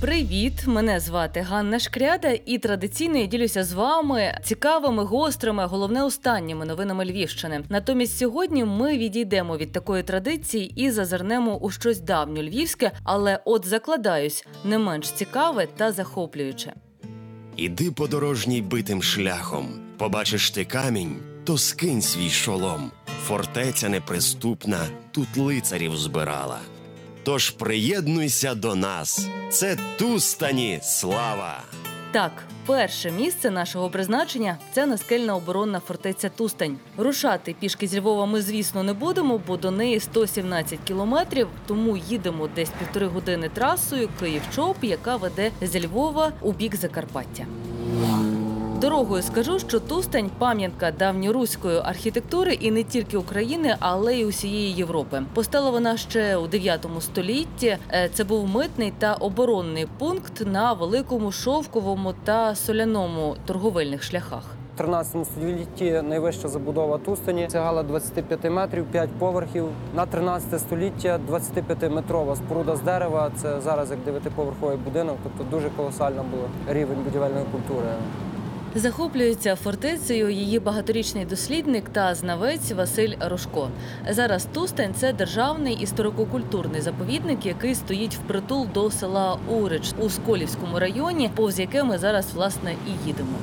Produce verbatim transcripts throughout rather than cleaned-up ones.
Привіт! Мене звати Ганна Шкряда і традиційно я ділюся з вами цікавими, гострими, головне останніми новинами Львівщини. Натомість сьогодні ми відійдемо від такої традиції і зазирнемо у щось давньо львівське, але от закладаюсь, не менш цікаве та захоплююче. Іди подорожній битим шляхом, побачиш ти камінь, то скинь свій шолом. Фортеця неприступна тут лицарів збирала. Тож приєднуйся до нас, це Тустані слава! Так, перше місце нашого призначення – це наскельна оборонна фортеця Тустань. Рушати пішки з Львова ми, звісно, не будемо, бо до неї сто сімнадцять кілометрів, тому їдемо десь півтори години трасою Київ-Чоп, яка веде зі Львова у бік Закарпаття. Дорогою скажу, що Тустань – пам'ятка давньоруської архітектури і не тільки України, але й усієї Європи. Постала вона ще у дев'ятому столітті. Це був митний та оборонний пункт на Великому Шовковому та Соляному торговельних шляхах. У тринадцятому столітті найвища забудова Тустані сягала двадцять п'ять метрів, п'ять поверхів. На тринадцяте століття двадцятип'ятиметрова споруда з дерева – це зараз як дев'ятиповерховий будинок, тобто дуже колосальний був рівень будівельної культури. Захоплюється фортецею її багаторічний дослідник та знавець Василь Рожко. Зараз Тустань – це державний історико-культурний заповідник, який стоїть впритул до села Урич у Сколівському районі, повз яке ми зараз, власне, і їдемо.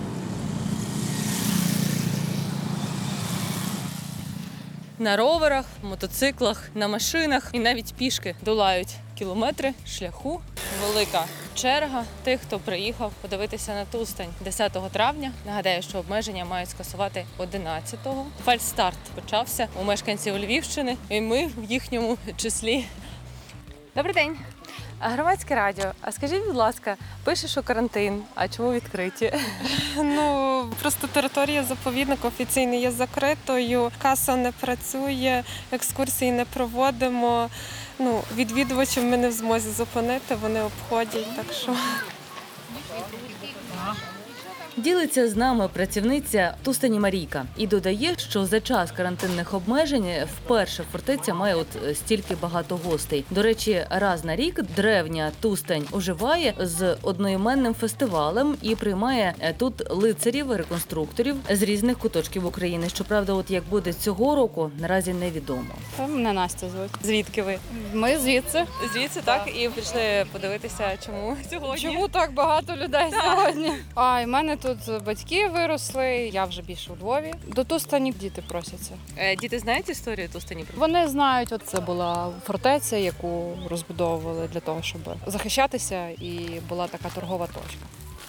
На роверах, мотоциклах, на машинах і навіть пішки долають кілометри шляху. Велика черга тих, хто приїхав подивитися на Тустань десятого травня. Нагадаю, що обмеження мають скасувати одинадцятого. Фальстарт почався у мешканців Львівщини, і ми в їхньому числі. Добрий день. Громадське радіо. А скажіть, будь ласка, пише, що карантин, а чому відкриті? Ну, просто територія заповідника офіційно є закритою, каса не працює, екскурсії не проводимо. Ну, відвідувачів ми не в змозі зупинити, вони обходять, так що... Ділиться з нами працівниця Тустані Марійка і додає, що за час карантинних обмежень вперше фортеця має от стільки багато гостей. До речі, раз на рік древня Тустань оживає з одноіменним фестивалем і приймає тут лицарів, реконструкторів з різних куточків України. Щоправда, от як буде цього року, наразі невідомо. Мене Настя звуть. Звідки ви? Ми звідси. Звідси, так? І прийшли подивитися, чому сьогодні. Чому так багато людей так. сьогодні? А, і в мене тут батьки виросли, я вже більше у Львові. До Тустані діти просяться. Е, діти знають історію Тустані? Вони знають, от це була фортеця, яку розбудовували для того, щоб захищатися, і була така торгова точка.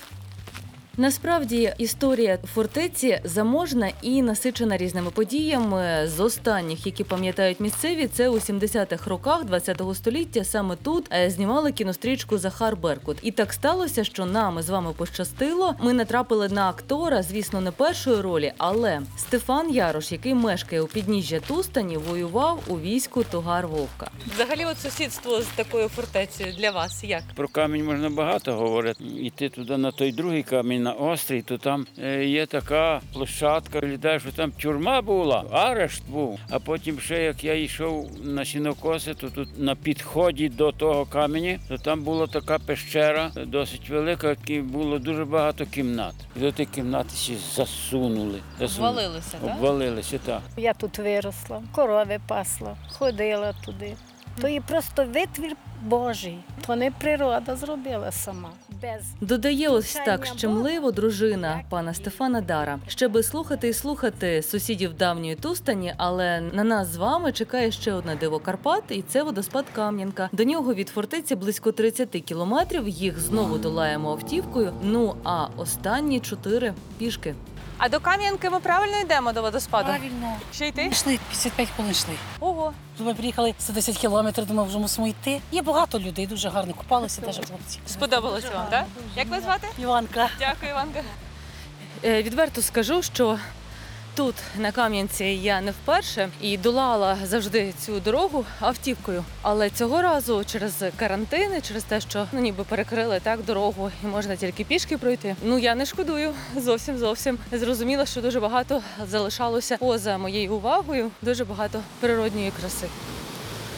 Насправді, історія фортеці заможна і насичена різними подіями. З останніх, які пам'ятають місцеві, це у сімдесятих роках ХХ століття саме тут знімали кінострічку «Захар Беркут». І так сталося, що нам з вами пощастило. Ми натрапили на актора, звісно, не першої ролі, але Стефан Ярош, який мешкає у підніжжя Тустані, воював у війську Тогар-Вовка. Взагалі, от сусідство з такою фортецею для вас як? Про камінь можна багато говорити. Іти туди на той другий камінь, на острій, то там є така площадка, виглядає, що там тюрма була, арешт був. А потім ще, як я йшов на сінокоси, то тут на підході до того каменя, то там була така пещера, досить велика, і було дуже багато кімнат. І до тих кімнат всі засунули. засунули. Обвалилися, так? Обвалилися, так. Я тут виросла, корови пасла, ходила туди. То є просто витвір Божий. То не природа зробила сама. Без... Додає ось так щемливо дружина пана Стефана Дара. Ще би слухати і слухати сусідів давньої Тустані, але на нас з вами чекає ще одне диво Карпат, і це водоспад Кам'янка. До нього від фортеці близько тридцять кілометрів, їх знову долаємо автівкою, ну а останні чотири пішки. А до Кам'янки ми правильно йдемо до водоспаду? Правильно. Ще йти? Йшли, п'ятдесят п'ять хвилин йшли. Ого. Ми приїхали сто десять кілометрів, думав, вже мусимо йти. Є багато людей, дуже гарно купалися, навіть хлопці. Сподобалося вам, так? Як ви звати? Іванка. Дякую, Іванка. Е, відверто скажу, що тут, на Кам'янці, я не вперше і долала завжди цю дорогу автівкою. Але цього разу через карантини, через те, що ну, ніби перекрили так дорогу і можна тільки пішки пройти. Ну, я не шкодую зовсім-зовсім. Зрозуміла, що дуже багато залишалося поза моєю увагою, дуже багато природньої краси.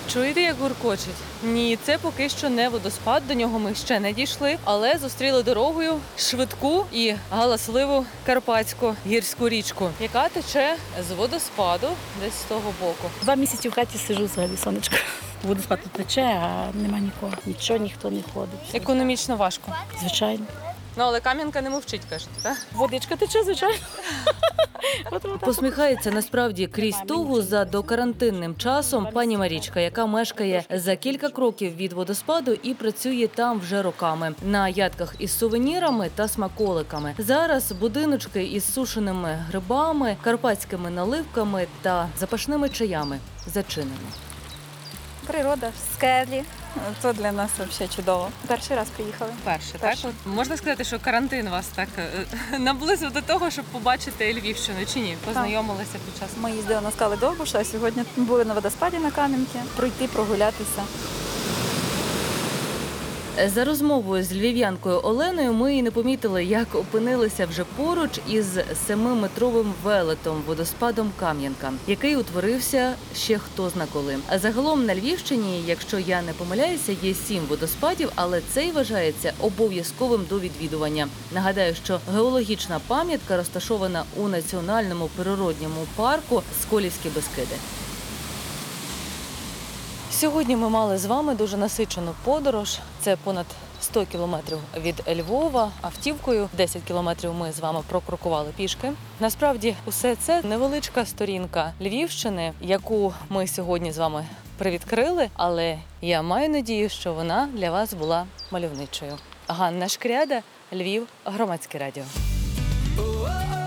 Чуєте, як гуркочуть? Ні, це поки що не водоспад, до нього ми ще не дійшли, але зустріли дорогою швидку і галасливу карпатську гірську річку, яка тече з водоспаду десь з того боку. Два місяці в хаті сижу взагалі, сонечко. Водоспад тут тече, а нема нікого. Нічого, ніхто не ходить. Економічно важко. Звичайно. Ну, але Кам'янка не мовчить, кажете, так? Водичка тече, звичайно. От, от, Посміхається насправді крізь тугу за докарантинним часом пані Марічка, яка мешкає за кілька кроків від водоспаду і працює там вже роками на ядках із сувенірами та смаколиками. Зараз будиночки із сушеними грибами, карпатськими наливками та запашними чаями зачинені. Природа, скелі. Це для нас взагалі чудово. Перший раз приїхали. Перше, Перше. так? Можна сказати, що карантин вас так е, наблизив до того, щоб побачити Львівщину, чи ні? Познайомилися під час. Ми їздили на скали Довбуша, а сьогодні були на водоспаді на Кам'янки. Пройти, прогулятися. За розмовою з львів'янкою Оленою ми і не помітили, як опинилися вже поруч із семиметровим велетом водоспадом Кам'янка, який утворився ще хто зна коли. А загалом на Львівщині, якщо я не помиляюся, є сім водоспадів, але цей вважається обов'язковим до відвідування. Нагадаю, що геологічна пам'ятка розташована у національному природньому парку Сколівські Бескиди. Сьогодні ми мали з вами дуже насичену подорож. Це понад сто кілометрів від Львова. Автівкою десять кілометрів ми з вами прокрокували пішки. Насправді, усе це невеличка сторінка Львівщини, яку ми сьогодні з вами привідкрили, але я маю надію, що вона для вас була мальовничою. Ганна Шкряда, Львів, Громадське радіо.